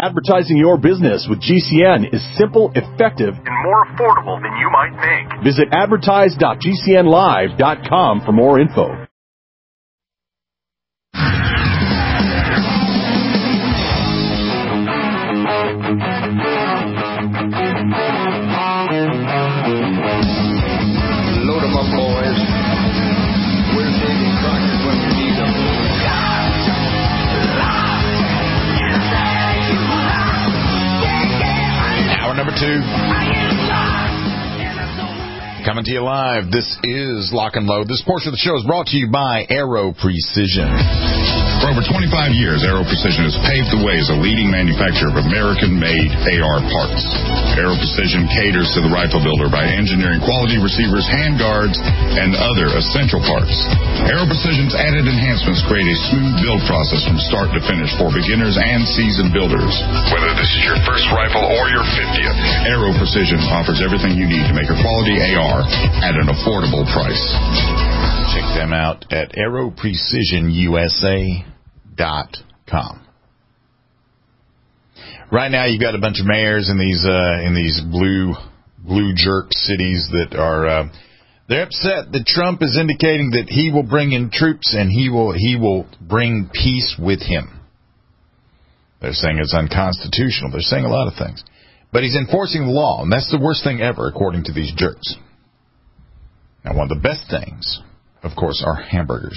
Advertising your business with GCN is simple, effective, and more affordable than you might think. Visit advertise.gcnlive.com for more info. Load 'em up, boys. Where's Davy Crockett when you need him? Hour number 2. Coming to you live. This is Lock and Load. This portion of the show is brought to you by Aero Precision. For over 25 years, Aero Precision has paved the way as a leading manufacturer of American-made AR parts. Aero Precision caters to the rifle builder by engineering quality receivers, handguards, and other essential parts. Aero Precision's added enhancements create a smooth build process from start to finish for beginners and seasoned builders. Whether this is your first rifle or your 50th, Aero Precision offers everything you need to make a quality AR at an affordable price. Check them out at aeroprecisionusa.com. Right now, you've got a bunch of mayors in these blue jerk cities that are they're upset that Trump is indicating that he will bring in troops and he will bring peace with him. They're saying it's unconstitutional. They're saying a lot of things, but he's enforcing the law, and that's the worst thing ever, according to these jerks. Now, one of the best things, of course, are hamburgers.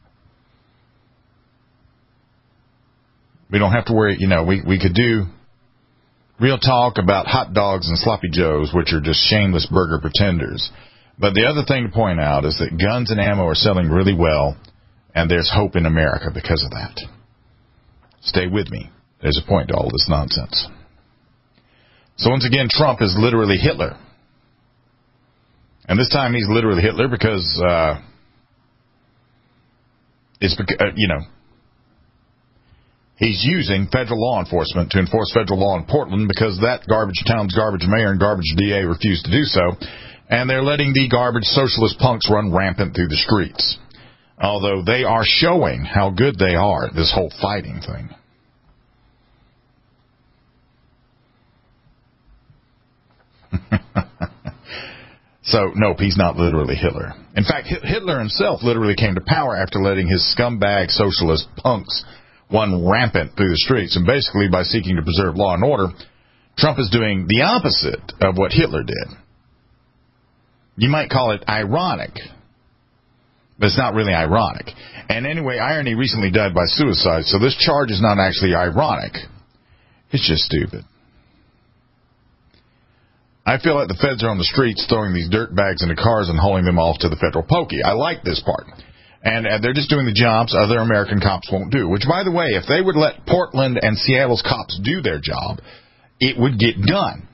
We don't have to worry, we could do real talk about hot dogs and sloppy joes, which are just shameless burger pretenders. But the other thing to point out is that guns and ammo are selling really well, and there's hope in America because of that. Stay with me. There's a point to all this nonsense. So once again, Trump is literally Hitler. And this time he's literally Hitler because, he's using federal law enforcement to enforce federal law in Portland because that garbage town's garbage mayor and garbage DA refused to do so. And they're letting the garbage socialist punks run rampant through the streets. Although they are showing how good they are at this whole fighting thing. So, nope, he's not literally Hitler. In fact, Hitler himself literally came to power after letting his scumbag socialist punks run rampant through the streets. And basically, by seeking to preserve law and order, Trump is doing the opposite of what Hitler did. You might call it ironic, but it's not really ironic. And anyway, irony recently died by suicide, so this charge is not actually ironic. It's just stupid. I feel like the feds are on the streets throwing these dirt bags into cars and hauling them off to the federal pokey. I like this part. And they're just doing the jobs other American cops won't do. Which, by the way, if they would let Portland and Seattle's cops do their job, it would get done.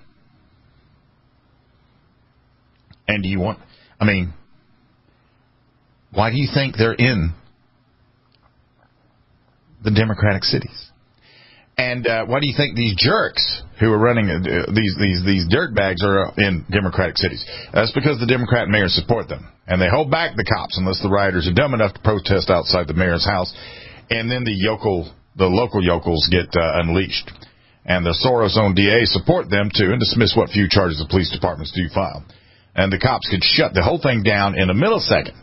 And why do you think they're in the Democratic cities? And why do you think these jerks who are running these dirtbags are in Democratic cities? That's because the Democrat mayors support them. And they hold back the cops unless the rioters are dumb enough to protest outside the mayor's house. And then the local yokels get unleashed. And the Soros-owned DA support them, too, and dismiss what few charges the police departments do file. And the cops could shut the whole thing down in a millisecond,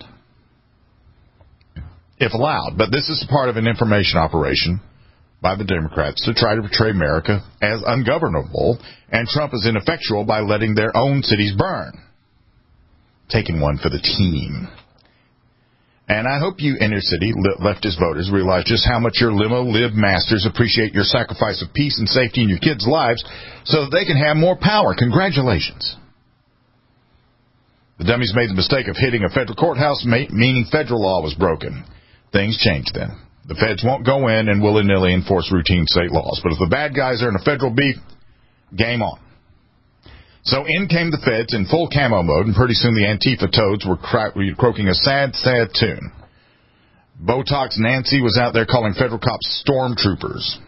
if allowed. But this is part of an information operation by the Democrats to try to portray America as ungovernable, and Trump is ineffectual by letting their own cities burn. Taking one for the team. And I hope you inner-city leftist voters realize just how much your limo-lib masters appreciate your sacrifice of peace and safety in your kids' lives so that they can have more power. Congratulations. The dummies made the mistake of hitting a federal courthouse, meaning federal law was broken. Things changed then. The feds won't go in and willy-nilly enforce routine state laws. But if the bad guys are in a federal beef, game on. So in came the feds in full camo mode, and pretty soon the Antifa toads were croaking a sad, sad tune. Botox Nancy was out there calling federal cops stormtroopers.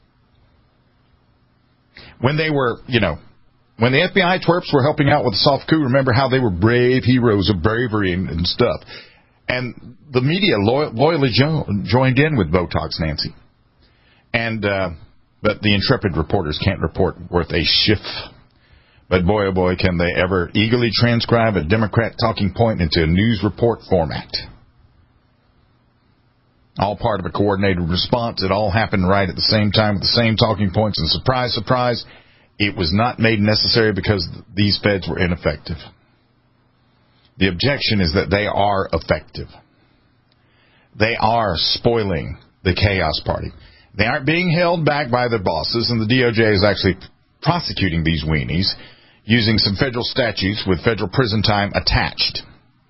When they were, when the FBI twerps were helping out with the soft coup, remember how they were brave heroes of bravery and stuff. And the media loyally joined in with Botox Nancy. And But the intrepid reporters can't report worth a shiff. But boy, oh boy, can they ever eagerly transcribe a Democrat talking point into a news report format. All part of a coordinated response. It all happened right at the same time with the same talking points. And surprise, surprise, it was not made necessary because these feds were ineffective. The objection is that they are effective. They are spoiling the chaos party. They aren't being held back by their bosses, and the DOJ is actually prosecuting these weenies using some federal statutes with federal prison time attached.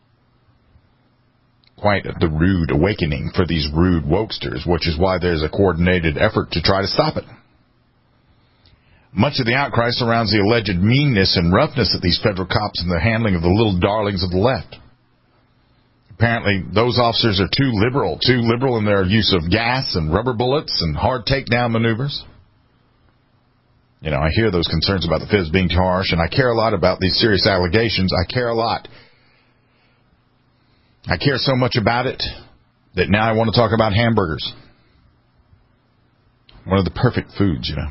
Quite the rude awakening for these rude wokesters, which is why there's a coordinated effort to try to stop it. Much of the outcry surrounds the alleged meanness and roughness of these federal cops and the handling of the little darlings of the left. Apparently, those officers are too liberal in their use of gas and rubber bullets and hard takedown maneuvers. You know, I hear those concerns about the feds being too harsh, and I care a lot about these serious allegations. I care a lot. I care so much about it that now I want to talk about hamburgers. One of the perfect foods, you know.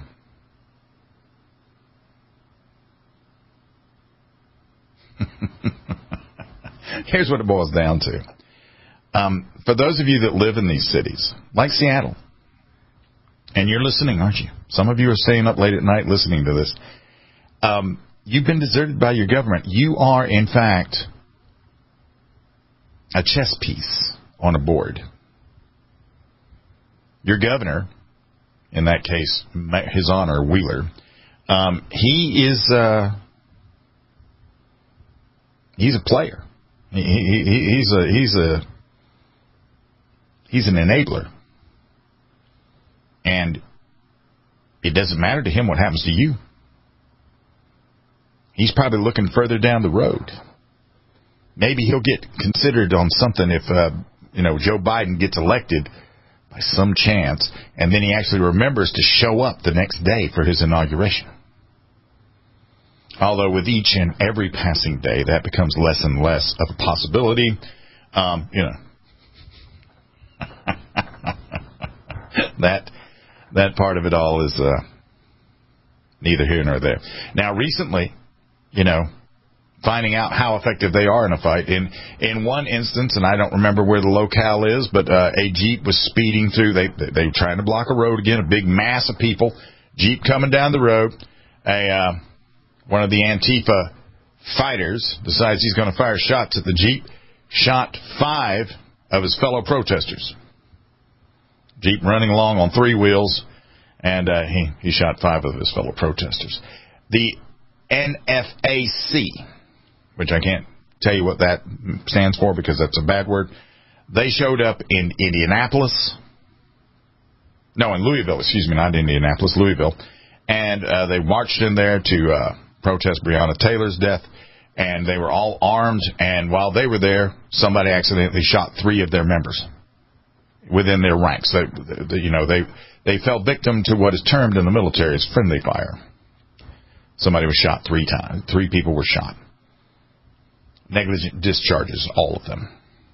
Here's what it boils down to. For those of you that live in these cities, like Seattle, and you're listening, aren't you? Some of you are staying up late at night listening to this. You've been deserted by your government. You are, in fact, a chess piece on a board. Your governor, in that case, His Honor Wheeler, he's a player. He's an enabler. And it doesn't matter to him what happens to you. He's probably looking further down the road. Maybe he'll get considered on something if, Joe Biden gets elected by some chance, and then he actually remembers to show up the next day for his inauguration. Although with each and every passing day, that becomes less and less of a possibility. That part of it all is neither here nor there. Now, recently, finding out how effective they are in a fight. In one instance, and I don't remember where the locale is, but a Jeep was speeding through. They were trying to block a road again, a big mass of people. Jeep coming down the road. One of the Antifa fighters decides he's going to fire shots at the Jeep. Shot 5 of his fellow protesters. Jeep running along on 3 wheels, and he shot 5 of his fellow protesters. The NFAC, which I can't tell you what that stands for because that's a bad word, they showed up in Indianapolis. No, in Louisville, not Indianapolis, Louisville. And they marched in there to protest Breonna Taylor's death, and they were all armed, and while they were there, somebody accidentally shot 3 of their members within their ranks. They fell victim to what is termed in the military as friendly fire. Somebody was shot 3 times. 3 people were shot. Negligent discharges, all of them.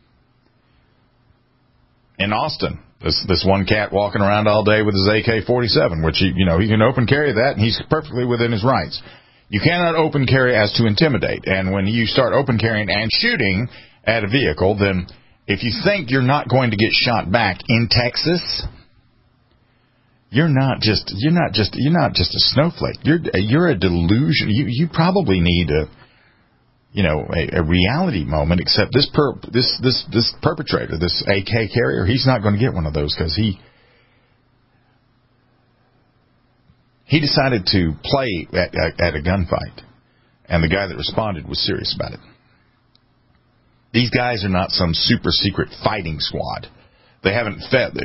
In Austin, this one cat walking around all day with his AK-47, which he can open carry that, and he's perfectly within his rights. You cannot open carry as to intimidate, and when you start open carrying and shooting at a vehicle, then if you think you're not going to get shot back in Texas, you're not just a snowflake. You're a delusion. You probably need a reality moment. Except this perpetrator, this AK carrier, he's not going to get one of those because he decided to play at a gunfight, and the guy that responded was serious about it. These guys are not some super secret fighting squad. They haven't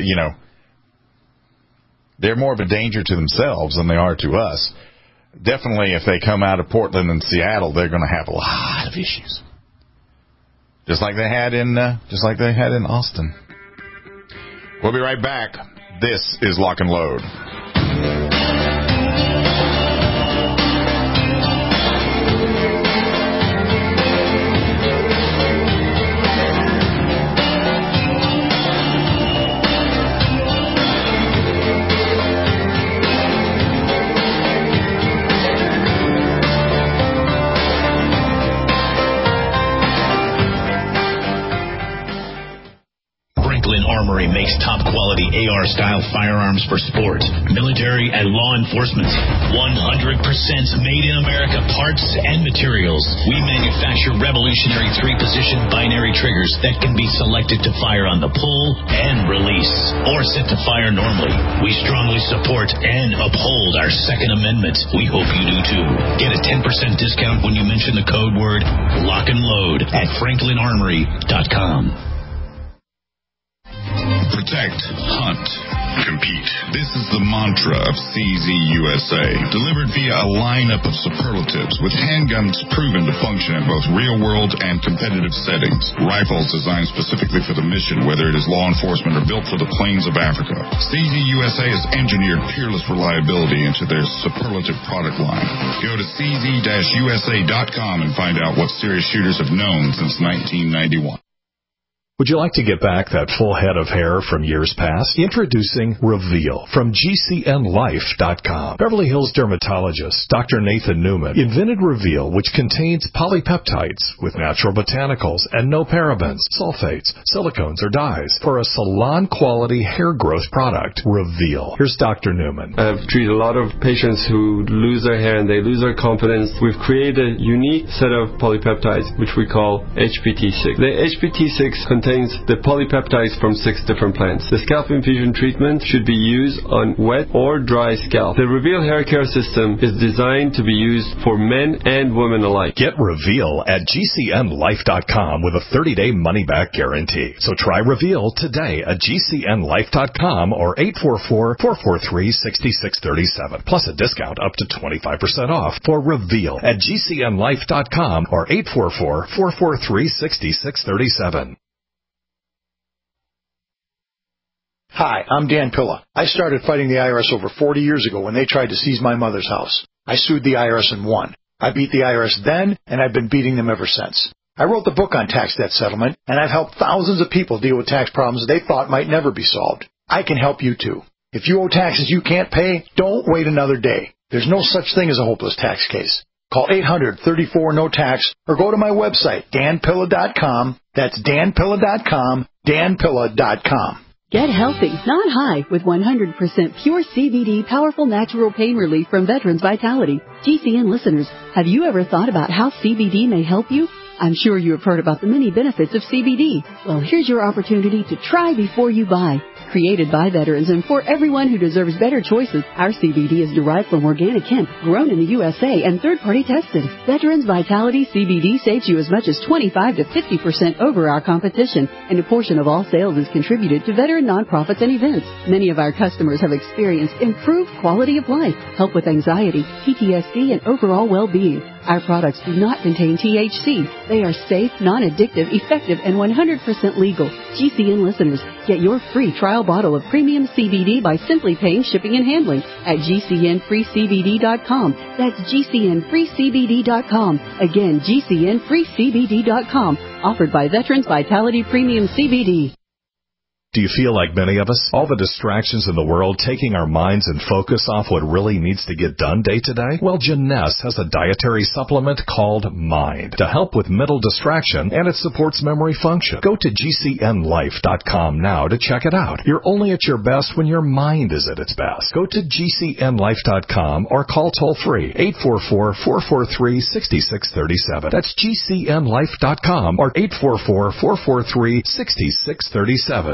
they're more of a danger to themselves than they are to us. Definitely, if they come out of Portland and Seattle, they're going to have a lot of issues, just like they had in Austin. We'll be right back. This is Lock and Load. high-quality AR-style firearms for sport, military, and law enforcement. 100% made in America parts and materials. We manufacture revolutionary 3-position binary triggers that can be selected to fire on the pull and release, or set to fire normally. We strongly support and uphold our Second Amendment. We hope you do too. Get a 10% discount when you mention the code word Lock and Load at FranklinArmory.com. Protect, hunt, compete. This is the mantra of CZ USA, delivered via a lineup of superlatives with handguns proven to function in both real-world and competitive settings. Rifles designed specifically for the mission, whether it is law enforcement or built for the plains of Africa. CZ USA has engineered peerless reliability into their superlative product line. Go to cz-usa.com and find out what serious shooters have known since 1991. Would you like to get back that full head of hair from years past? Introducing Reveal from GCNlife.com. Beverly Hills dermatologist Dr. Nathan Newman invented Reveal, which contains polypeptides with natural botanicals and no parabens, sulfates, silicones, or dyes for a salon-quality hair growth product. Reveal. Here's Dr. Newman. I've treated a lot of patients who lose their hair and they lose their confidence. We've created a unique set of polypeptides, which we call HPT6. The HPT6 contains the polypeptides from 6 different plants. The scalp infusion treatment should be used on wet or dry scalp. The Reveal hair care system is designed to be used for men and women alike. Get Reveal at GCNlife.com with a 30-day money-back guarantee. So try Reveal today at GCNlife.com or 844-443-6637. Plus a discount up to 25% off for Reveal at GCNlife.com or 844-443-6637. Hi, I'm Dan Pilla. I started fighting the IRS over 40 years ago when they tried to seize my mother's house. I sued the IRS and won. I beat the IRS then, and I've been beating them ever since. I wrote the book on tax debt settlement, and I've helped thousands of people deal with tax problems they thought might never be solved. I can help you too. If you owe taxes you can't pay, don't wait another day. There's no such thing as a hopeless tax case. Call 800-34-NO-TAX or go to my website, danpilla.com. That's danpilla.com, danpilla.com. Get healthy, not high, with 100% pure CBD powerful natural pain relief from Veterans Vitality. GCN listeners, have you ever thought about how CBD may help you? I'm sure you have heard about the many benefits of CBD. Well, here's your opportunity to try before you buy. Created by veterans and for everyone who deserves better choices, our CBD is derived from organic hemp, grown in the USA, and third-party tested. Veterans Vitality CBD saves you as much as 25 to 50% over our competition, and a portion of all sales is contributed to veteran nonprofits and events. Many of our customers have experienced improved quality of life, help with anxiety, PTSD, and overall well-being. Our products do not contain THC. They are safe, non-addictive, effective, and 100% legal. GCN listeners, get your free trial bottle of premium CBD by simply paying shipping and handling at GCNFreeCBD.com. That's GCNFreeCBD.com. Again, GCNFreeCBD.com. Offered by Veterans Vitality Premium CBD. Do you feel like many of us? All the distractions in the world taking our minds and focus off what really needs to get done day to day? Well, Jeunesse has a dietary supplement called Mind to help with mental distraction, and it supports memory function. Go to GCNlife.com now to check it out. You're only at your best when your mind is at its best. Go to GCNlife.com or call toll-free 844-443-6637. That's GCNlife.com or 844-443-6637.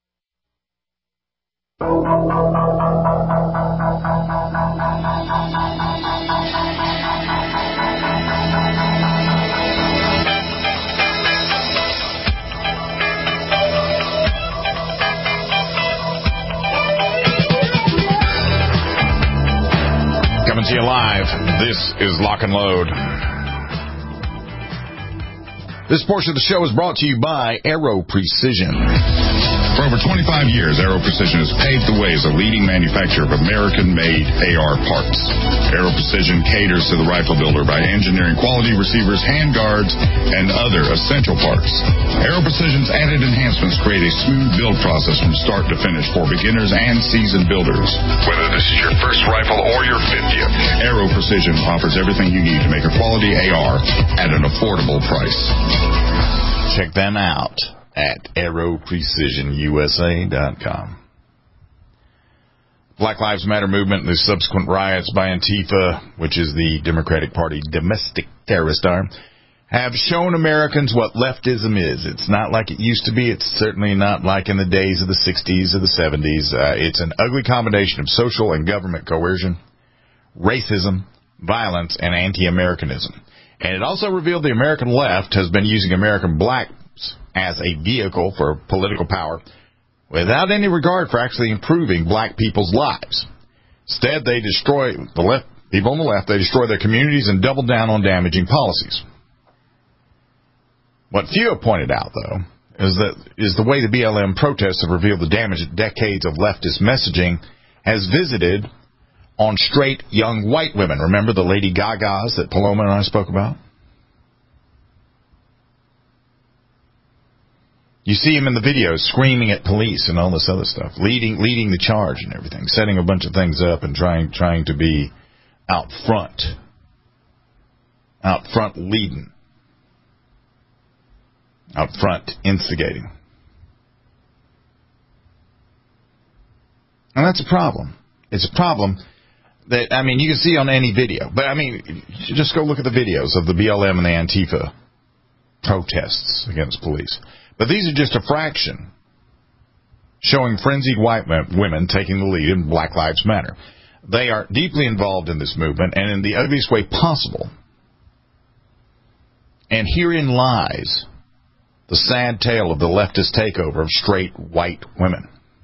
Coming to you live, this is Lock and Load. This portion of the show is brought to you by Aero Precision. For over 25 years, Aero Precision has paved the way as a leading manufacturer of American-made AR parts. Aero Precision caters to the rifle builder by engineering quality receivers, handguards, and other essential parts. Aero Precision's added enhancements create a smooth build process from start to finish for beginners and seasoned builders. Whether this is your first rifle or your 50th, Aero Precision offers everything you need to make a quality AR at an affordable price. Check them out at AeroPrecisionUSA.com. Black Lives Matter movement and the subsequent riots by Antifa, which is the Democratic Party domestic terrorist arm, have shown Americans what leftism is. It's not like it used to be. It's certainly not like in the days of the 60s or the 70s. It's an ugly combination of social and government coercion, racism, violence, and anti-Americanism. And it also revealed the American left has been using American blacks as a vehicle for political power without any regard for actually improving black people's lives. Instead, they destroy the left, people on the left, they destroy their communities and double down on damaging policies. What few have pointed out, though, is the way the BLM protests have revealed the damage that decades of leftist messaging has visited on straight young white women. Remember the Lady Gagas that Paloma and I spoke about? You see him in the videos screaming at police and all this other stuff, leading the charge and everything, setting a bunch of things up and trying to be out front leading, out front instigating. And that's a problem. It's a problem that, I mean, you can see on any video. But, I mean, just go look at the videos of the BLM and the Antifa protests against police. But these are just a fraction showing frenzied white women taking the lead in Black Lives Matter. They are deeply involved in this movement and in the ugliest way possible. And herein lies the sad tale of the leftist takeover of straight white women.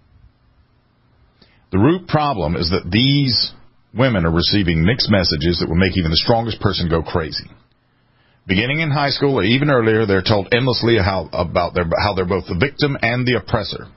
The root problem is that these women are receiving mixed messages that will make even the strongest person go crazy. Beginning in high school or even earlier, they're told endlessly how they're both the victim and the oppressor.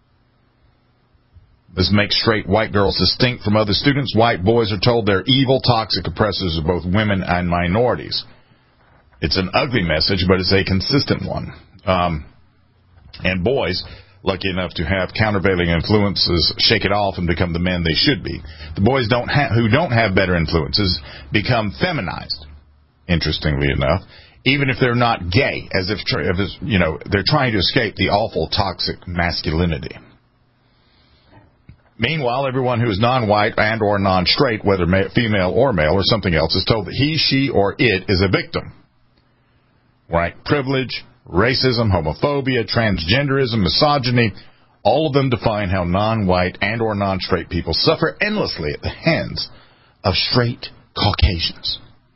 This makes straight white girls distinct from other students. White boys are told they're evil, toxic oppressors of both women and minorities. It's an ugly message, but it's a consistent one. And boys, lucky enough to have countervailing influences, shake it off and become the men they should be. The boys who don't have better influences become feminized, interestingly enough, even if they're not gay, as if they're trying to escape the awful toxic masculinity. Meanwhile, everyone who is non-white and or non-straight, whether female or male or something else, is told that he, she, or it is a victim. White privilege, racism, homophobia, transgenderism, misogyny, all of them define how non-white and or non-straight people suffer endlessly at the hands of straight Caucasians.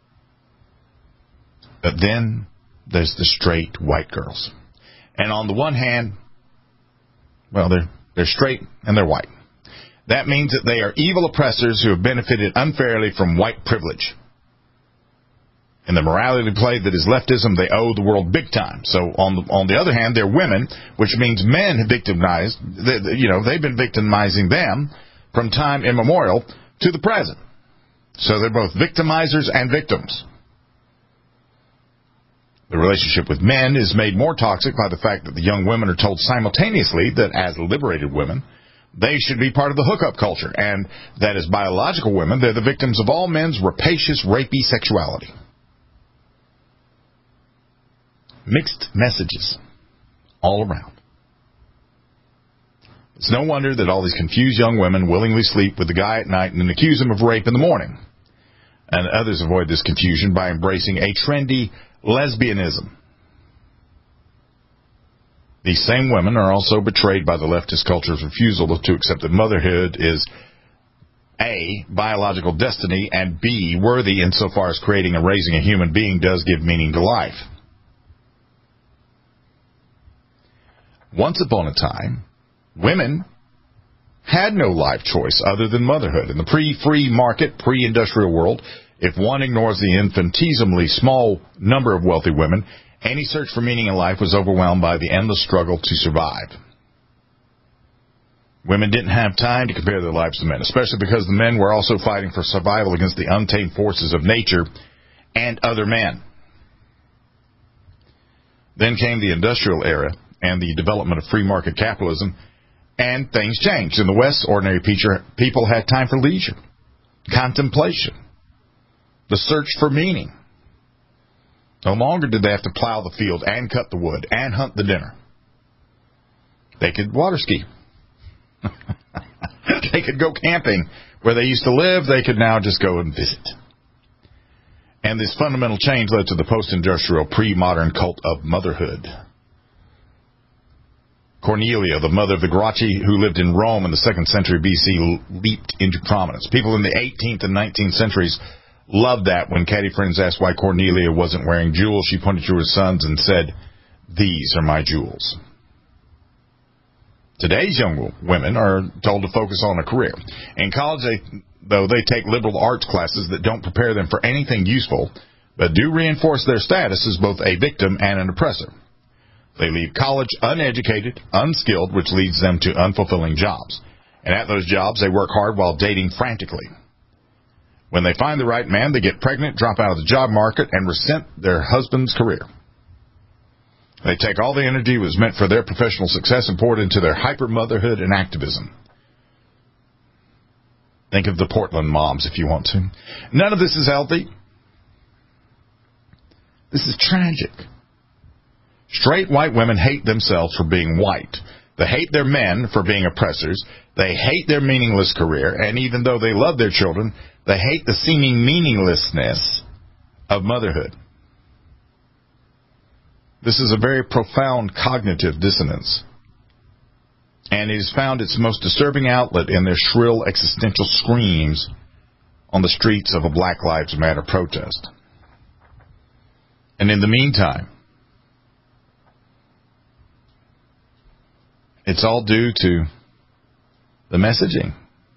But then there's the straight white girls. And on the one hand, well, they're straight and they're white. That means that they are evil oppressors who have benefited unfairly from white privilege. In the morality play that is leftism, they owe the world big time. So on the other hand, they're women, which means men have victimized, they've been victimizing them from time immemorial to the present. So they're both victimizers and victims. The relationship with men is made more toxic by the fact that the young women are told simultaneously that as liberated women, they should be part of the hookup culture, and that as biological women, they're the victims of all men's rapacious, rapey sexuality. Mixed messages all around. It's no wonder that all these confused young women willingly sleep with the guy at night and then accuse him of rape in the morning. And others avoid this confusion by embracing a trendy lesbianism. These same women are also betrayed by the leftist culture's refusal to accept that motherhood is A, biological destiny, and B, worthy insofar as creating and raising a human being does give meaning to life. Once upon a time, women had no life choice other than motherhood. In the pre-free market, pre-industrial world, if one ignores the infinitesimally small number of wealthy women, any search for meaning in life was overwhelmed by the endless struggle to survive. Women didn't have time to compare their lives to men, especially because the men were also fighting for survival against the untamed forces of nature and other men. Then came the industrial era and the development of free market capitalism, and things changed. In the West, ordinary people had time for leisure, contemplation, the search for meaning. No longer did they have to plow the field and cut the wood and hunt the dinner. They could water ski. They could go camping where they used to live. They could now just go and visit. And this fundamental change led to the post-industrial, pre-modern cult of motherhood. Cornelia, the mother of the Gracchi, who lived in Rome in the 2nd century BC, leaped into prominence. People in the 18th and 19th centuries loved that. When catty friends asked why Cornelia wasn't wearing jewels, she pointed to her sons and said, "These are my jewels." Today's young women are told to focus on a career. In college, they take liberal arts classes that don't prepare them for anything useful, but do reinforce their status as both a victim and an oppressor. They leave college uneducated, unskilled, which leads them to unfulfilling jobs. And at those jobs, they work hard while dating frantically. When they find the right man, they get pregnant, drop out of the job market, and resent their husband's career. They take all the energy that was meant for their professional success and pour it into their hyper-motherhood and activism. Think of the Portland moms if you want to. None of this is healthy. This is tragic. Straight white women hate themselves for being white. They hate their men for being oppressors. They hate their meaningless career. And even though they love their children, they hate the seeming meaninglessness of motherhood. This is a very profound cognitive dissonance. And it has found its most disturbing outlet in their shrill existential screams on the streets of a Black Lives Matter protest. And in the meantime, it's all due to the messaging,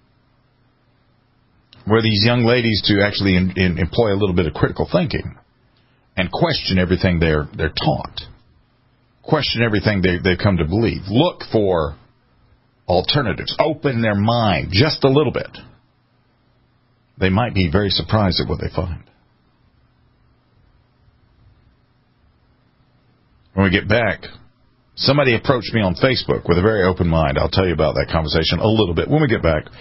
where these young ladies to actually employ a little bit of critical thinking and question everything they're taught, question everything they've come to believe, look for alternatives, open their mind just a little bit. They might be very surprised at what they find. When we get back, somebody approached me on Facebook with a very open mind. I'll tell you about that conversation a little bit when we get back.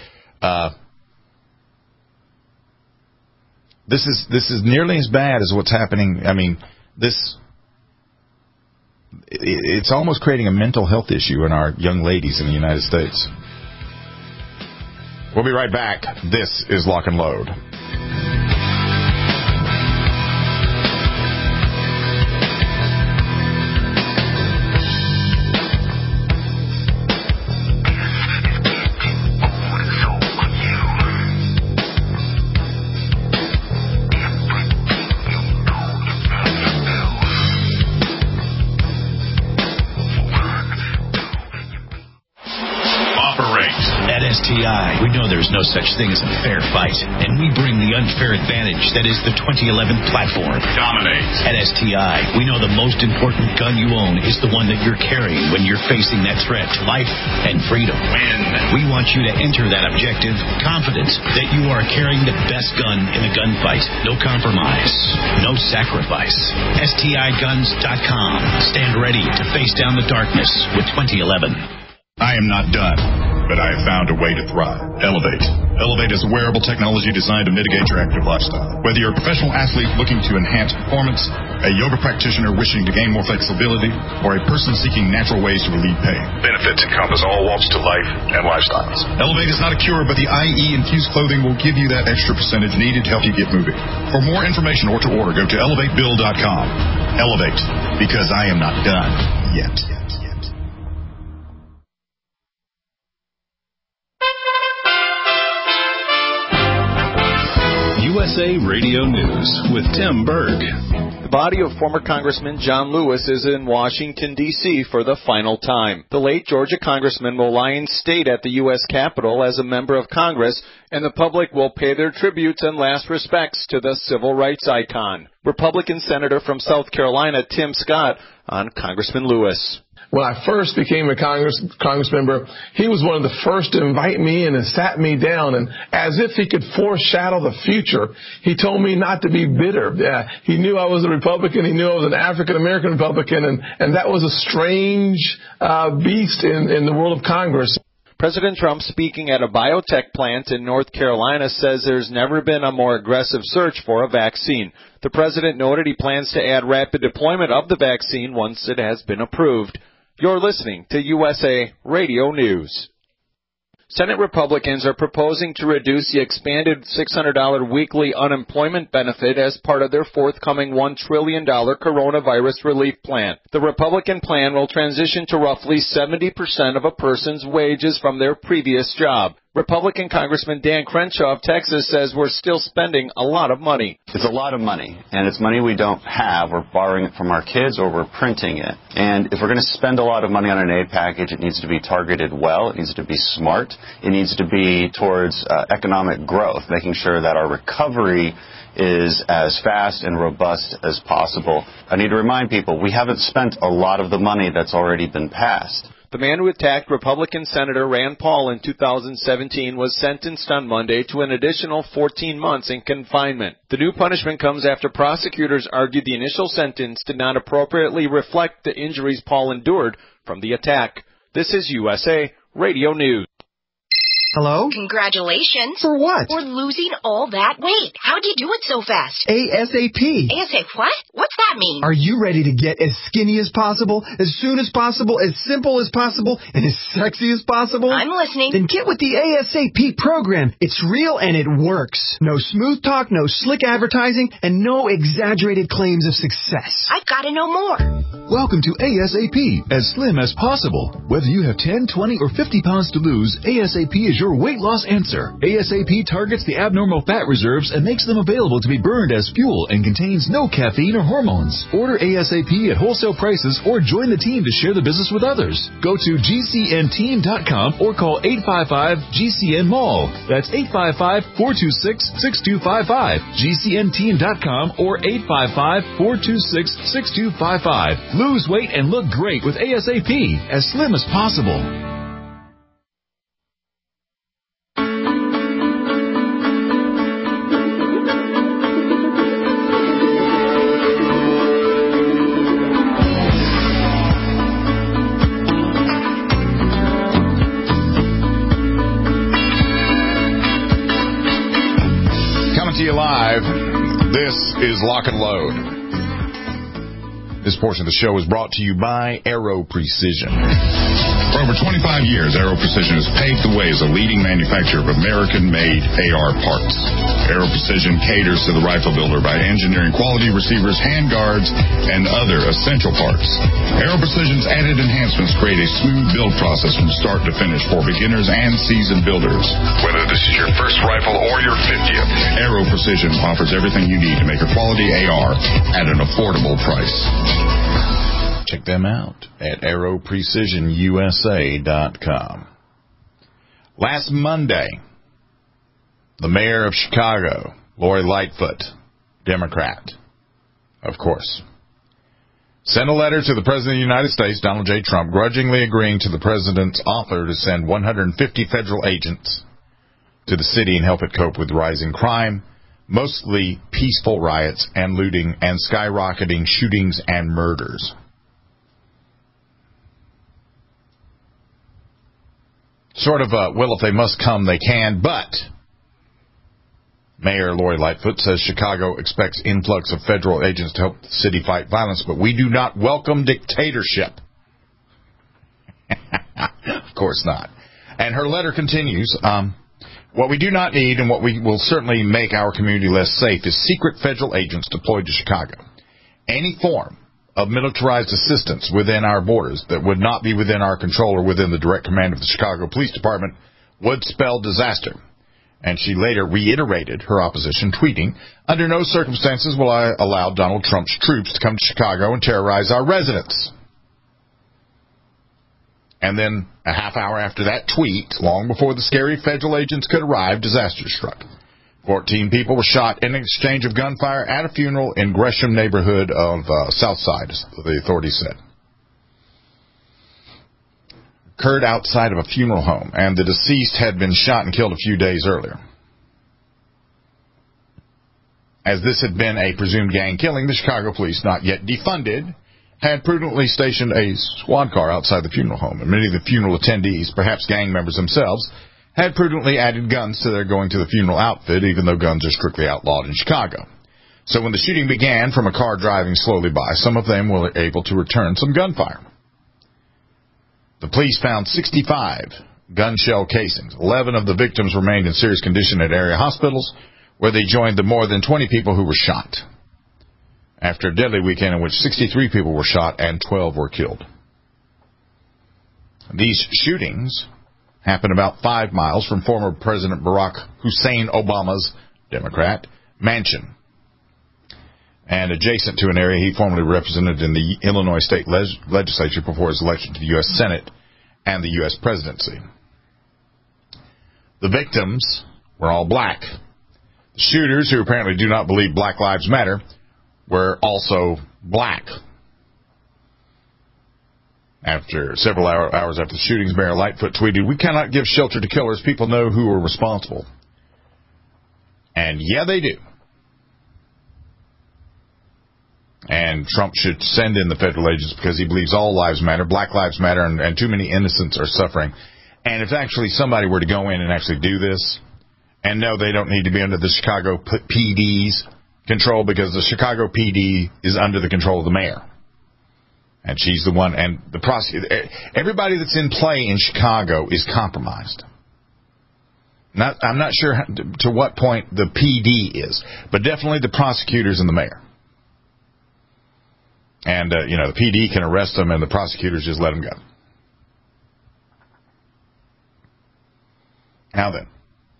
This is nearly as bad as what's happening. I mean, it's almost creating a mental health issue in our young ladies in the United States. We'll be right back. This is Lock and Load. STI. We know there's no such thing as a fair fight, and we bring the unfair advantage that is the 2011 platform. Dominate. At STI, we know the most important gun you own is the one that you're carrying when you're facing that threat to life and freedom. Win. We want you to enter that objective confident that you are carrying the best gun in the gunfight. No compromise. No sacrifice. STIguns.com. Stand ready to face down the darkness with 2011. I am not done, but I have found a way to thrive. Elevate. Elevate is a wearable technology designed to mitigate your active lifestyle. Whether you're a professional athlete looking to enhance performance, a yoga practitioner wishing to gain more flexibility, or a person seeking natural ways to relieve pain, benefits encompass all walks to life and lifestyles. Elevate is not a cure, but the IE-infused clothing will give you that extra percentage needed to help you get moving. For more information or to order, go to elevatebill.com. Elevate, because I am not done yet. USA Radio News with Tim Berg. The body of former Congressman John Lewis is in Washington, D.C. for the final time. The late Georgia Congressman will lie in state at the U.S. Capitol as a member of Congress, and the public will pay their tributes and last respects to the civil rights icon. Republican Senator from South Carolina Tim Scott on Congressman Lewis. When I first became a Congress member, he was one of the first to invite me in and sat me down, and as if he could foreshadow the future, he told me not to be bitter. He knew I was a Republican. He knew I was an African-American Republican, and that was a strange beast in the world of Congress. President Trump, speaking at a biotech plant in North Carolina, says there's never been a more aggressive search for a vaccine. The president noted he plans to add rapid deployment of the vaccine once it has been approved. You're listening to USA Radio News. Senate Republicans are proposing to reduce the expanded $600 weekly unemployment benefit as part of their forthcoming $1 trillion coronavirus relief plan. The Republican plan will transition to roughly 70% of a person's wages from their previous job. Republican Congressman Dan Crenshaw of Texas says we're still spending a lot of money. It's a lot of money, and it's money we don't have. We're borrowing it from our kids or we're printing it. And if we're going to spend a lot of money on an aid package, it needs to be targeted well. It needs to be smart. It needs to be towards economic growth, making sure that our recovery is as fast and robust as possible. I need to remind people, we haven't spent a lot of the money that's already been passed. The man who attacked Republican Senator Rand Paul in 2017 was sentenced on Monday to an additional 14 months in confinement. The new punishment comes after prosecutors argued the initial sentence did not appropriately reflect the injuries Paul endured from the attack. This is USA Radio News. Hello? Congratulations. For what? For losing all that weight. How'd you do it so fast? ASAP. ASAP what? What's that mean? Are you ready to get as skinny as possible, as soon as possible, as simple as possible, and as sexy as possible? I'm listening. Then get with the ASAP program. It's real and it works. No smooth talk, no slick advertising, and no exaggerated claims of success. I've got to know more. Welcome to ASAP, as slim as possible. Whether you have 10, 20, or 50 pounds to lose, ASAP is your weight loss answer. ASAP targets the abnormal fat reserves and makes them available to be burned as fuel and contains no caffeine or hormones. Order ASAP at wholesale prices or join the team to share the business with others. Go to GCNteam.com or call 855-GCN-MALL. That's 855-426-6255. GCNteam.com or 855-426-6255. Lose weight and look great with ASAP, as slim as possible. Live, this is Lock and Load. This portion of the show is brought to you by Aero Precision. For over 25 years, Aero Precision has paved the way as a leading manufacturer of American-made AR parts. Aero Precision caters to the rifle builder by engineering quality receivers, handguards, and other essential parts. Aero Precision's added enhancements create a smooth build process from start to finish for beginners and seasoned builders. Whether this is your first rifle or your 50th, Aero Precision offers everything you need to make a quality AR at an affordable price. Check them out at AeroPrecisionUSA.com. Last Monday, the mayor of Chicago, Lori Lightfoot, Democrat, of course, sent a letter to the President of the United States, Donald J. Trump, grudgingly agreeing to the President's offer to send 150 federal agents to the city and help it cope with rising crime, mostly peaceful riots and looting and skyrocketing shootings and murders. Sort of a, well, if they must come, they can, but Mayor Lori Lightfoot says Chicago expects influx of federal agents to help the city fight violence, but we do not welcome dictatorship. Of course not. And her letter continues, what we do not need and what we will certainly make our community less safe is secret federal agents deployed to Chicago. Any form of militarized assistance within our borders that would not be within our control or within the direct command of the Chicago Police Department would spell disaster. And she later reiterated her opposition, tweeting, under no circumstances will I allow Donald Trump's troops to come to Chicago and terrorize our residents. And then a half hour after that tweet, long before the scary federal agents could arrive, disaster struck. 14 people were shot in an exchange of gunfire at a funeral in Gresham neighborhood of Southside, the authorities said. Occurred outside of a funeral home, and the deceased had been shot and killed a few days earlier. As this had been a presumed gang killing, the Chicago police, not yet defunded, had prudently stationed a squad car outside the funeral home, and many of the funeral attendees, perhaps gang members themselves, had prudently added guns to their going to the funeral outfit, even though guns are strictly outlawed in Chicago. So when the shooting began from a car driving slowly by, some of them were able to return some gunfire. The police found 65 gun shell casings. 11 of the victims remained in serious condition at area hospitals, where they joined the more than 20 people who were shot, after a deadly weekend in which 63 people were shot and 12 were killed. These shootings happened about 5 miles from former President Barack Hussein Obama's Democrat mansion, and adjacent to an area he formerly represented in the Illinois state legislature before his election to the U.S. Senate and the U.S. presidency. The victims were all black. The shooters, who apparently do not believe Black Lives Matter, were also black. After several hours after the shootings, Mayor Lightfoot tweeted, "We cannot give shelter to killers. People know who are responsible." And yeah, they do. And Trump should send in the federal agents because he believes all lives matter, Black Lives Matter, and too many innocents are suffering. And if actually somebody were to go in and actually do this, and no, they don't need to be under the Chicago PD's control, because the Chicago PD is under the control of the mayor. And she's the one, and the prosecutor, everybody that's in play in Chicago is compromised. I'm not sure to what point the PD is, but definitely the prosecutors and the mayor. And, the PD can arrest them and the prosecutors just let them go. Now then,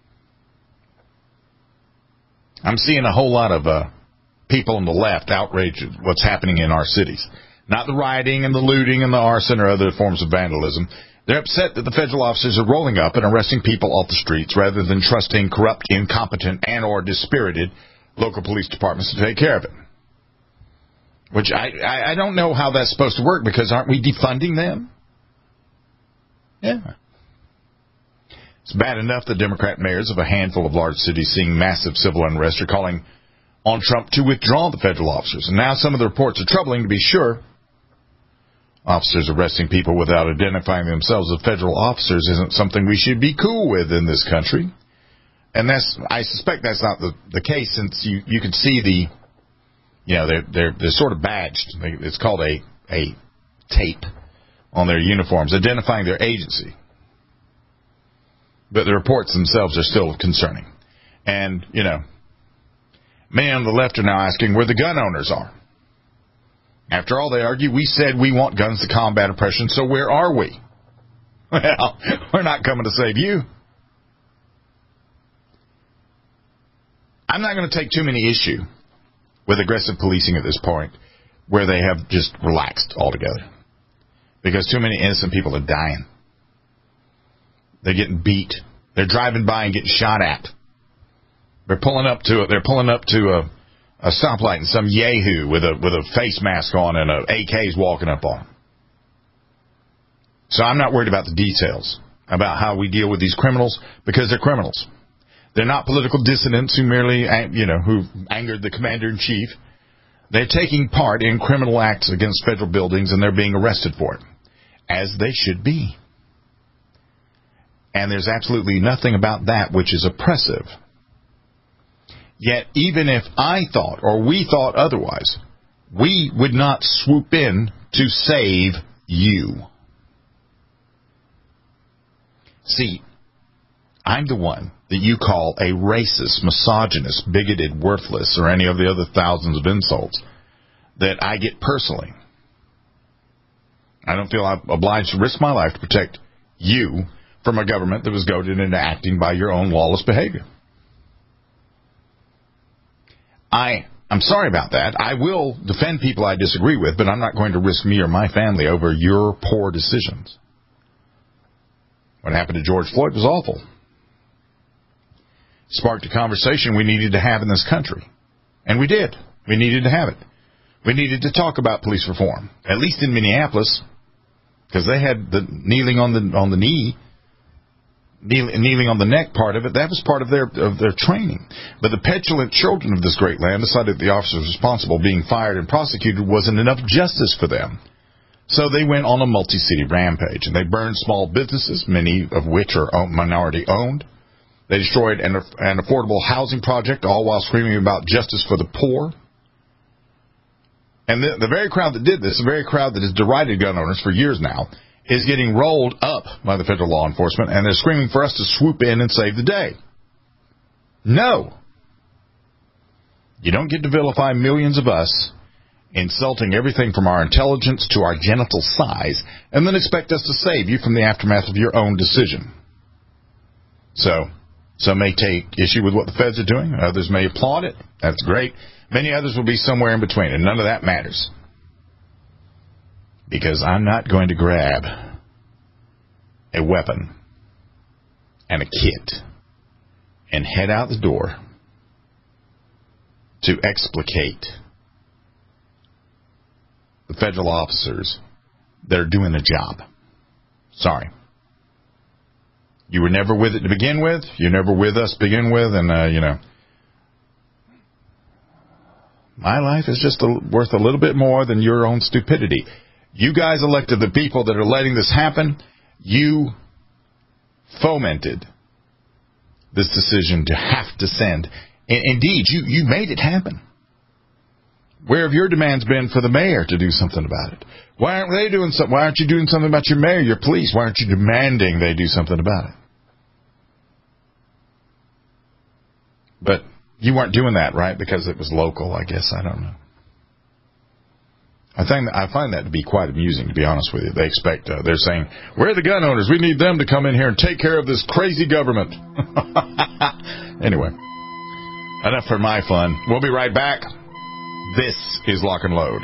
I'm seeing a whole lot of people on the left outraged at what's happening in our cities. Not the rioting and the looting and the arson or other forms of vandalism. They're upset that the federal officers are rolling up and arresting people off the streets rather than trusting corrupt, incompetent, and or dispirited local police departments to take care of it. Which I don't know how that's supposed to work, because aren't we defunding them? Yeah. It's bad enough the Democrat mayors of a handful of large cities seeing massive civil unrest are calling on Trump to withdraw the federal officers. And now some of the reports are troubling, to be sure. Officers arresting people without identifying themselves as federal officers isn't something we should be cool with in this country. And I suspect that's not the case, since you can see they're sort of badged. It's called a tape on their uniforms identifying their agency. But the reports themselves are still concerning. And, many on the left are now asking where the gun owners are. After all, they argue, we said we want guns to combat oppression, so where are we? Well, we're not coming to save you. I'm not going to take too many issue with aggressive policing at this point, where they have just relaxed altogether. Because too many innocent people are dying. They're getting beat. They're driving by and getting shot at. They're pulling up to a stoplight, and some yahoo with a face mask on and a AK's walking up on them. So I'm not worried about the details about how we deal with these criminals, because they're criminals. They're not political dissidents who merely, who angered the commander-in-chief. They're taking part in criminal acts against federal buildings, and they're being arrested for it, as they should be. And there's absolutely nothing about that which is oppressive. Yet, even if I thought, or we thought otherwise, we would not swoop in to save you. See, I'm the one that you call a racist, misogynist, bigoted, worthless, or any of the other thousands of insults that I get personally. I don't feel I'm obliged to risk my life to protect you from a government that was goaded into acting by your own lawless behavior. I'm sorry about that. I will defend people I disagree with, but I'm not going to risk me or my family over your poor decisions. What happened to George Floyd was awful. Sparked a conversation we needed to have in this country. And we did. We needed to have it. We needed to talk about police reform, at least in Minneapolis, because they had the kneeling on the knee, kneeling on the neck part of it. That was part of their training. But the petulant children of this great land decided the officers responsible being fired and prosecuted wasn't enough justice for them. So they went on a multi-city rampage, and they burned small businesses, many of which are minority-owned. They destroyed an affordable housing project, all while screaming about justice for the poor. And the very crowd that did this, the very crowd that has derided gun owners for years now, is getting rolled up by the federal law enforcement, and they're screaming for us to swoop in and save the day. No. You don't get to vilify millions of us, insulting everything from our intelligence to our genital size, and then expect us to save you from the aftermath of your own decision. So, some may take issue with what the feds are doing. Others may applaud it. That's great. Many others will be somewhere in between, and none of that matters. Because I'm not going to grab a weapon and a kit and head out the door to explicate the federal officers that are doing the job. Sorry. You were never with it to begin with. You're never with us to begin with. And, my life is just worth a little bit more than your own stupidity. You guys elected the people that are letting this happen. You fomented this decision to have to send. And indeed, you made it happen. Where have your demands been for the mayor to do something about it? Why aren't they doing something? Why aren't you doing something about your mayor, your police? Why aren't you demanding they do something about it? But you weren't doing that, right? Because it was local, I guess. I don't know. I find that to be quite amusing, to be honest with you. They expect, they're saying, we're the gun owners. We need them to come in here and take care of this crazy government. Anyway, enough for my fun. We'll be right back. This is Lock and Load.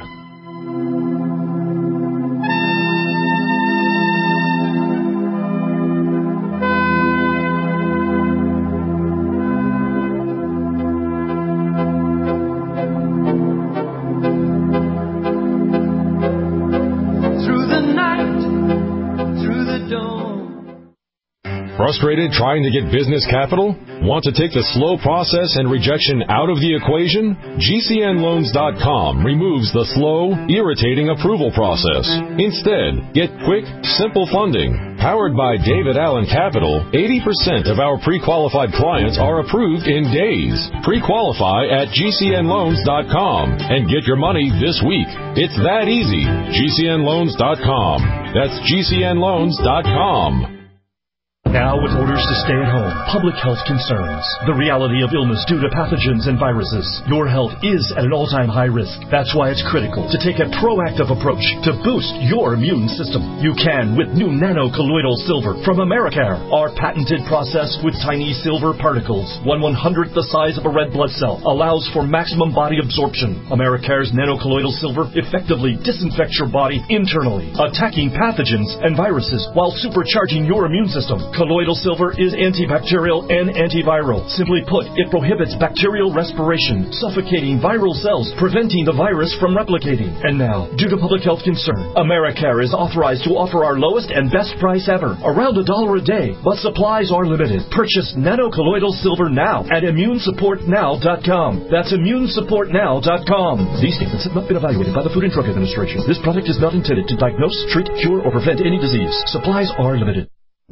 Frustrated trying to get business capital? Want to take the slow process and rejection out of the equation? GCNloans.com removes the slow, irritating approval process. Instead, get quick, simple funding. Powered by David Allen Capital, 80% of our pre-qualified clients are approved in days. Pre-qualify at GCNloans.com and get your money this week. It's that easy. GCNloans.com. That's GCNloans.com. Now with orders to stay at home, public health concerns, the reality of illness due to pathogens and viruses, your health is at an all-time high risk. That's why it's critical to take a proactive approach to boost your immune system. You can with new nano-colloidal silver from Americare. Our patented process with tiny silver particles, 1/100th the size of a red blood cell, allows for maximum body absorption. Americare's nano-colloidal silver effectively disinfects your body internally, attacking pathogens and viruses while supercharging your immune system. Colloidal silver is antibacterial and antiviral. Simply put, it prohibits bacterial respiration, suffocating viral cells, preventing the virus from replicating. And now, due to public health concern, Americare is authorized to offer our lowest and best price ever, around $1 a day, but supplies are limited. Purchase nano-colloidal silver now at immunesupportnow.com. That's immunesupportnow.com. These statements have not been evaluated by the Food and Drug Administration. This product is not intended to diagnose, treat, cure, or prevent any disease. Supplies are limited.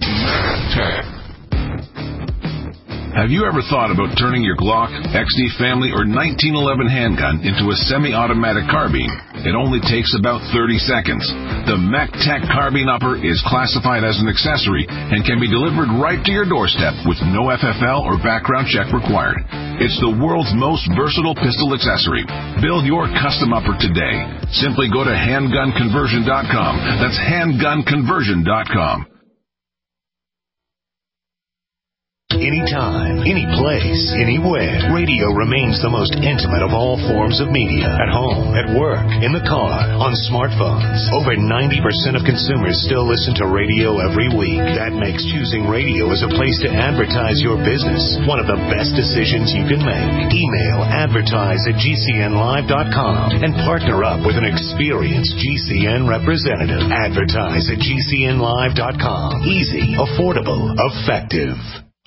Have you ever thought about turning your Glock, XD family, or 1911 handgun into a semi-automatic carbine? It only takes about 30 seconds. The MacTac Carbine Upper is classified as an accessory and can be delivered right to your doorstep with no FFL or background check required. It's the world's most versatile pistol accessory. Build your custom upper today. Simply go to handgunconversion.com. That's handgunconversion.com. Anytime, any place, anywhere. Radio remains the most intimate of all forms of media. At home, at work, in the car, on smartphones. Over 90% of consumers still listen to radio every week. That makes choosing radio as a place to advertise your business one of the best decisions you can make. Email advertise@gcnlive.com and partner up with an experienced GCN representative. Advertise@gcnlive.com. Easy, affordable, effective.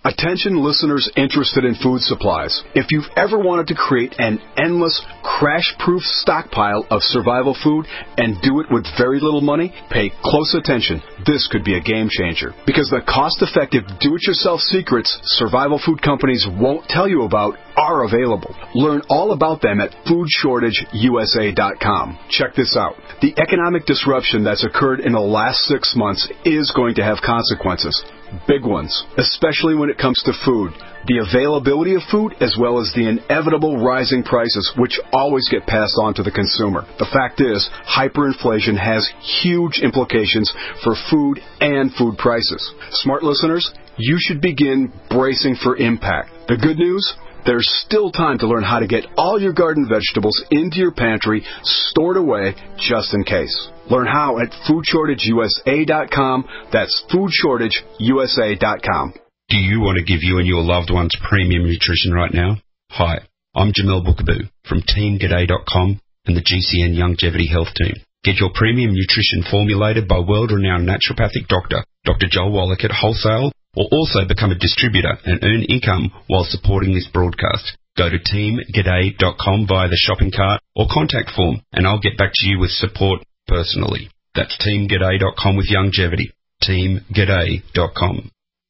Attention listeners interested in food supplies. If you've ever wanted to create an endless, crash-proof stockpile of survival food and do it with very little money, pay close attention. This could be a game changer. Because the cost-effective, do-it-yourself secrets survival food companies won't tell you about are available. Learn all about them at foodshortageusa.com. Check this out. The economic disruption that's occurred in the last 6 months is going to have consequences. Big ones, especially when it comes to food. The availability of food as well as the inevitable rising prices, which always get passed on to the consumer. The fact is, hyperinflation has huge implications for food and food prices. Smart listeners, you should begin bracing for impact. The good news? There's still time to learn how to get all your garden vegetables into your pantry, stored away, just in case. Learn how at foodshortageusa.com. That's foodshortageusa.com. Do you want to give you and your loved ones premium nutrition right now? Hi, I'm Jamel Bookaboo from TeamGaday.com and the GCN Longevity Health Team. Get your premium nutrition formulated by world-renowned naturopathic doctor, Dr. Joel Wallach at Wholesale, or also become a distributor and earn income while supporting this broadcast. Go to TeamGaday.com via the shopping cart or contact form, and I'll get back to you with support personally. That's TeamGaday.com with longevity. TeamGaday.com.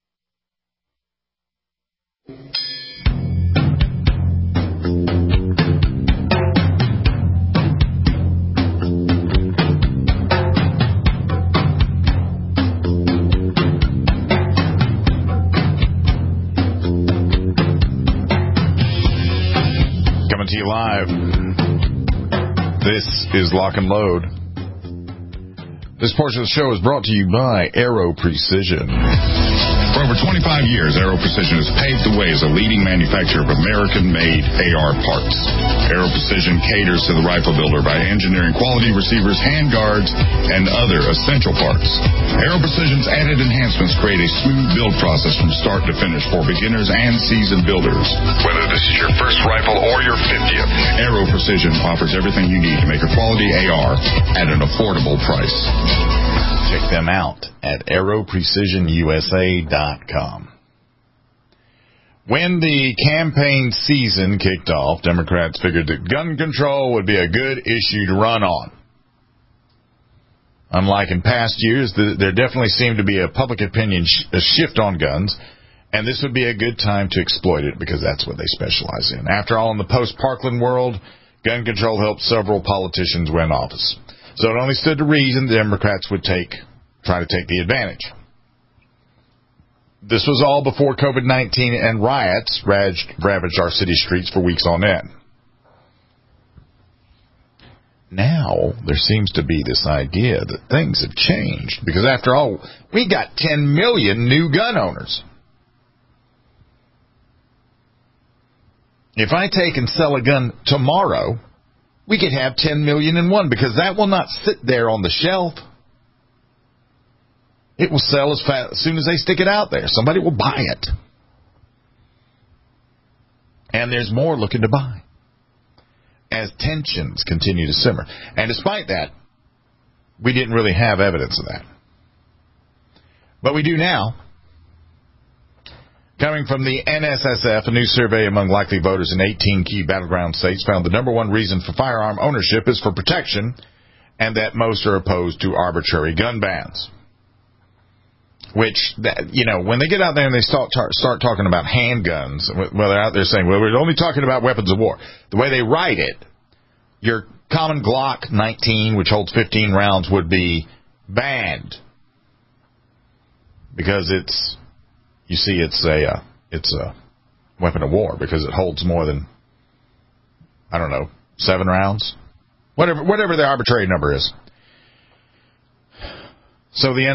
Coming to you live. This is Lock and Load. This portion of the show is brought to you by Aero Precision. For over 25 years, Aero Precision has paved the way as a leading manufacturer of American-made AR parts. Aero Precision caters to the rifle builder by engineering quality receivers, handguards, and other essential parts. Aero Precision's added enhancements create a smooth build process from start to finish for beginners and seasoned builders. Whether this is your first rifle or your 50th, Aero Precision offers everything you need to make a quality AR at an affordable price. Check them out at aeroprecisionusa.com. When the campaign season kicked off, Democrats figured that gun control would be a good issue to run on. Unlike in past years, there definitely seemed to be a public opinion shift on guns, and this would be a good time to exploit it because that's what they specialize in. After all, in the post-Parkland world, gun control helped several politicians win office. So it only stood to reason the Democrats would try to take the advantage. This was all before COVID-19 and riots ravaged our city streets for weeks on end. Now, there seems to be this idea that things have changed because, after all, we got 10 million new gun owners. If I take and sell a gun tomorrow, we could have 10 million in one because that will not sit there on the shelf. It will sell as soon as they stick it out there. Somebody will buy it. And there's more looking to buy as tensions continue to simmer. And despite that, we didn't really have evidence of that. But we do now. Coming from the NSSF, a new survey among likely voters in 18 key battleground states found the number one reason for firearm ownership is for protection, and that most are opposed to arbitrary gun bans. Which, when they get out there and they start talking about handguns, well, they're out there saying, well, we're only talking about weapons of war. The way they write it, your common Glock 19, which holds 15 rounds, would be banned because it's a weapon of war because it holds more than, 7 rounds, whatever the arbitrary number is. So the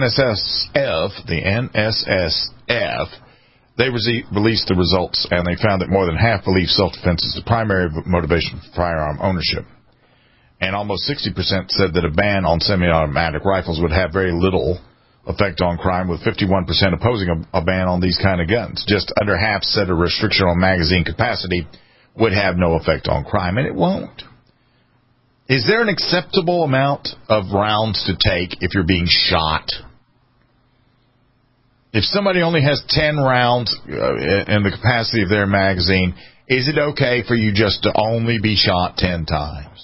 NSSF, they released the results, and they found that more than half believe self-defense is the primary motivation for firearm ownership. And almost 60% said that a ban on semi-automatic rifles would have very little effect on crime, with 51% opposing a ban on these kind of guns. Just under half said a restriction on magazine capacity would have no effect on crime, and it won't. Is there an acceptable amount of rounds to take if you're being shot? If somebody only has 10 rounds in the capacity of their magazine, is it okay for you just to only be shot 10 times?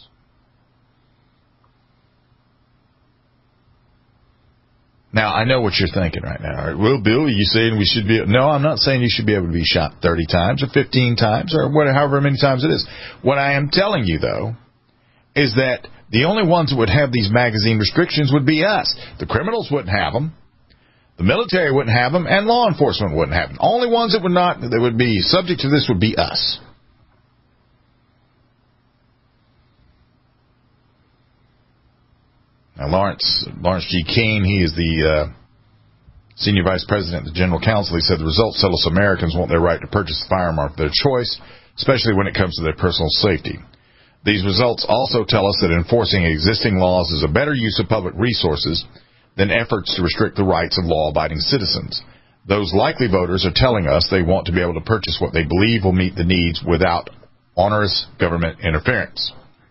Now, I know what you're thinking right now. All right, well, Bill, are you saying we should be... No, I'm not saying you should be able to be shot 30 times or 15 times or however many times it is. What I am telling you, though, is that the only ones that would have these magazine restrictions would be us. The criminals wouldn't have them. The military wouldn't have them, and law enforcement wouldn't have them. Only ones that would be subject to this would be us. Now, Lawrence G. Keene, he is the senior vice president of the General Counsel. He said the results tell us Americans want their right to purchase a firearm of their choice, especially when it comes to their personal safety. These results also tell us that enforcing existing laws is a better use of public resources than efforts to restrict the rights of law-abiding citizens. Those likely voters are telling us they want to be able to purchase what they believe will meet the needs without onerous government interference.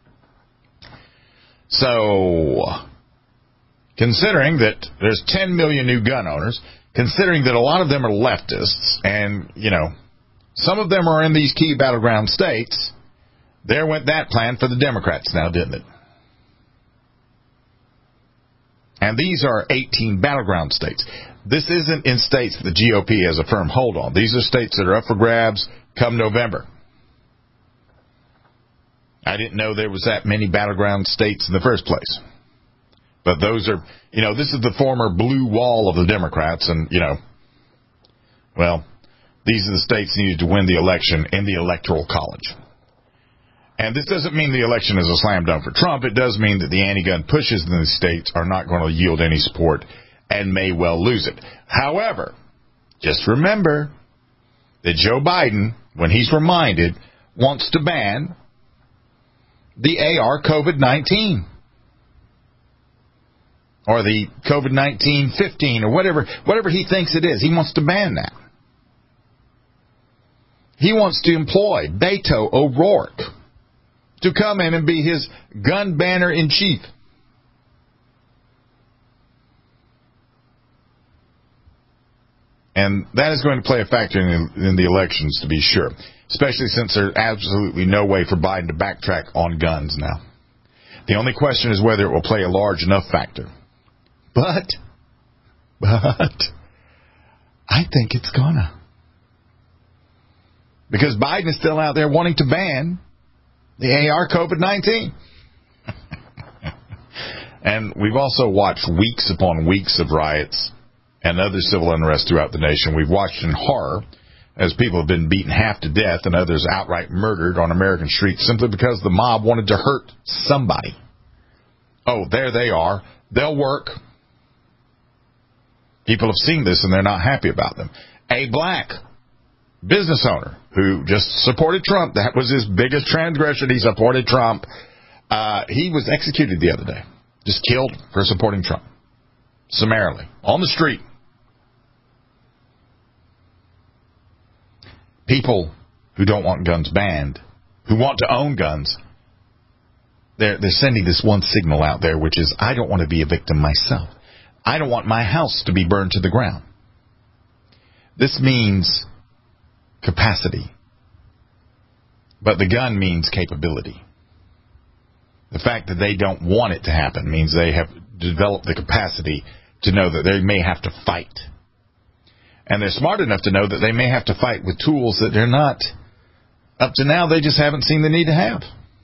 So, considering that there's 10 million new gun owners, considering that a lot of them are leftists, and, some of them are in these key battleground states, there went that plan for the Democrats now, didn't it? And these are 18 battleground states. This isn't in states that the GOP has a firm hold on. These are states that are up for grabs come November. I didn't know there was that many battleground states in the first place. But those are, this is the former blue wall of the Democrats, and, these are the states needed to win the election in the Electoral College. And this doesn't mean the election is a slam dunk for Trump. It does mean that the anti-gun pushes in the states are not going to yield any support and may well lose it. However, just remember that Joe Biden, when he's reminded, wants to ban the AR COVID-19 or the COVID-19 15 or whatever he thinks it is. He wants to ban that. He wants to employ Beto O'Rourke to come in and be his gun banner in chief. And that is going to play a factor in the elections, to be sure, especially since there's absolutely no way for Biden to backtrack on guns now. The only question is whether it will play a large enough factor. But I think it's gonna. Because Biden is still out there wanting to ban the AR COVID-19. And we've also watched weeks upon weeks of riots and other civil unrest throughout the nation. We've watched in horror as people have been beaten half to death and others outright murdered on American streets simply because the mob wanted to hurt somebody. Oh, there they are. They'll work. People have seen this and they're not happy about them. A black business owner who just supported Trump. That was his biggest transgression. He supported Trump. He was executed the other day. Just killed for supporting Trump. Summarily. On the street. People who don't want guns banned, who want to own guns, they're sending this one signal out there, which is, I don't want to be a victim myself. I don't want my house to be burned to the ground. This means capacity. But the gun means capability. The fact that they don't want it to happen means they have developed the capacity to know that they may have to fight. And they're smart enough to know that they may have to fight with tools that they're not, up to now, they just haven't seen the need to have.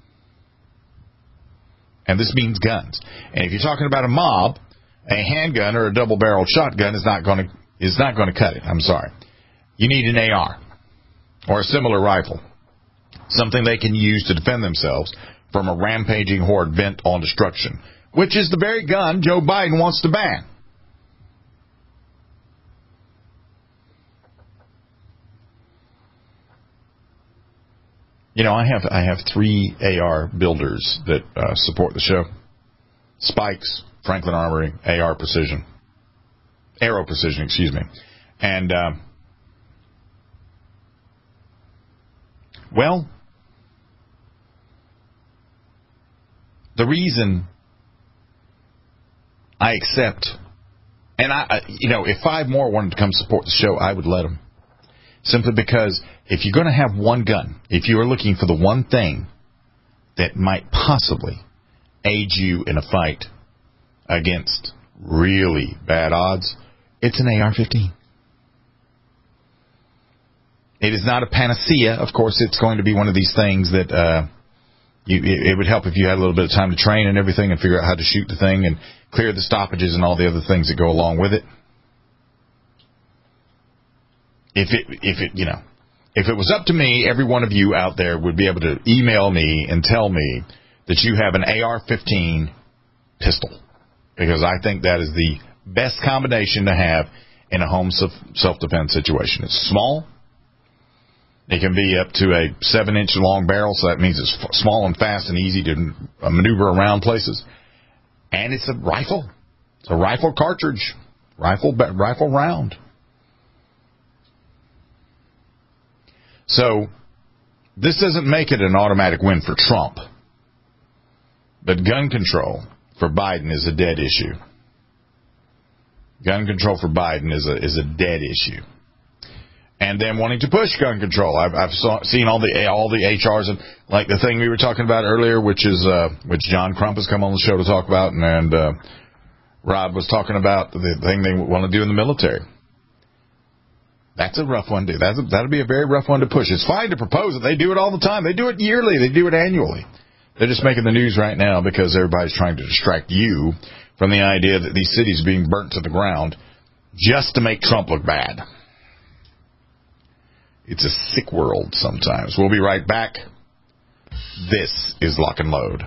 And this means guns. And if you're talking about a mob, a handgun or a double-barreled shotgun is not going to cut it. I'm sorry. You need an AR or a similar rifle, something they can use to defend themselves from a rampaging horde bent on destruction, which is the very gun Joe Biden wants to ban. I have 3 AR builders that support the show. Spikes, Franklin Armory, Arrow Precision, excuse me. And, the reason I accept And if 5 more wanted to come support the show, I would let them. Simply because if you're going to have one gun, if you are looking for the one thing that might possibly aid you in a fight against really bad odds, it's an AR-15. It is not a panacea. Of course, it's going to be one of these things that it would help if you had a little bit of time to train and everything and figure out how to shoot the thing and clear the stoppages and all the other things that go along with it. If it was up to me, every one of you out there would be able to email me and tell me that you have an AR-15 pistol, because I think that is the best combination to have in a home self-defense situation. It's small. It can be up to a 7-inch long barrel, so that means it's small and fast and easy to maneuver around places. And it's a rifle. It's a rifle cartridge, rifle round. So this doesn't make it an automatic win for Trump. But gun control for Biden is a dead issue. Gun control for Biden is a dead issue. And them wanting to push gun control. I've seen all the HRs, and like the thing we were talking about earlier, which John Crump has come on the show to talk about, and Rod was talking about the thing they want to do in the military. That's a rough one, dude. That'll be a very rough one to push. It's fine to propose it. They do it all the time. They do it yearly. They do it annually. They're just making the news right now because everybody's trying to distract you from the idea that these cities are being burnt to the ground just to make Trump look bad. It's a sick world sometimes. We'll be right back. This is Lock and Load.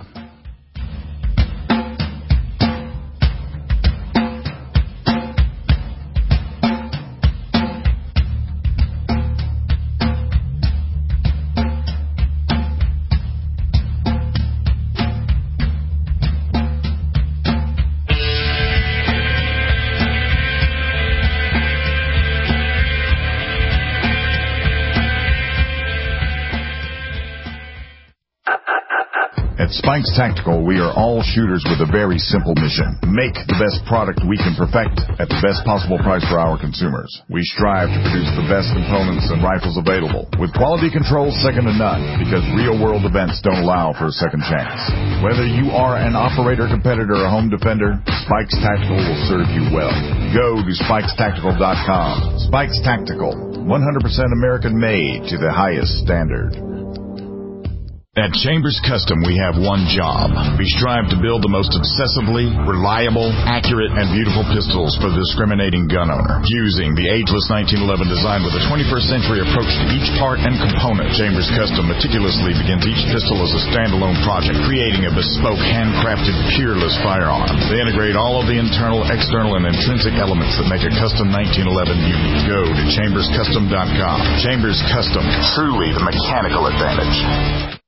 At Spikes Tactical, we are all shooters with a very simple mission. Make the best product we can perfect at the best possible price for our consumers. We strive to produce the best components and rifles available, with quality control second to none, because real-world events don't allow for a second chance. Whether you are an operator, competitor, or home defender, Spikes Tactical will serve you well. Go to SpikesTactical.com. Spikes Tactical, 100% American-made to the highest standard. At Chambers Custom, we have one job. We strive to build the most obsessively, reliable, accurate, and beautiful pistols for the discriminating gun owner. Using the ageless 1911 design with a 21st century approach to each part and component, Chambers Custom meticulously begins each pistol as a standalone project, creating a bespoke, handcrafted, peerless firearm. They integrate all of the internal, external, and intrinsic elements that make a custom 1911 unique. Go to ChambersCustom.com. Chambers Custom, truly the mechanical advantage.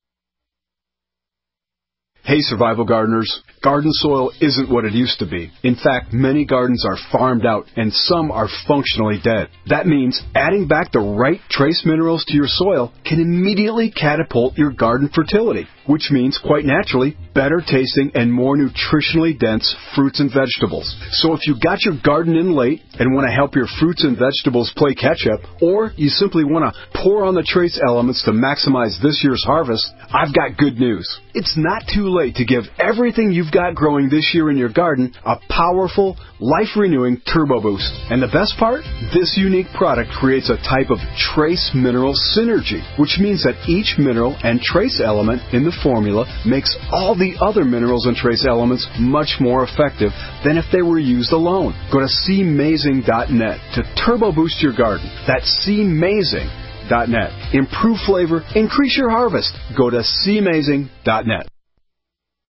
Hey, survival gardeners. Garden soil isn't what it used to be. In fact, many gardens are farmed out and some are functionally dead. That means adding back the right trace minerals to your soil can immediately catapult your garden fertility, which means, quite naturally, better tasting and more nutritionally dense fruits and vegetables. So if you got your garden in late and want to help your fruits and vegetables play catch-up, or you simply want to pour on the trace elements to maximize this year's harvest, I've got good news. It's not too late to give everything you've got growing this year in your garden a powerful, life-renewing turbo boost. And the best part? This unique product creates a type of trace mineral synergy, which means that each mineral and trace element in the formula makes all the other minerals and trace elements much more effective than if they were used alone. Go to cmazing.net to turbo boost your garden. That's cmazing.net. Improve flavor, increase your harvest. Go to cmazing.net.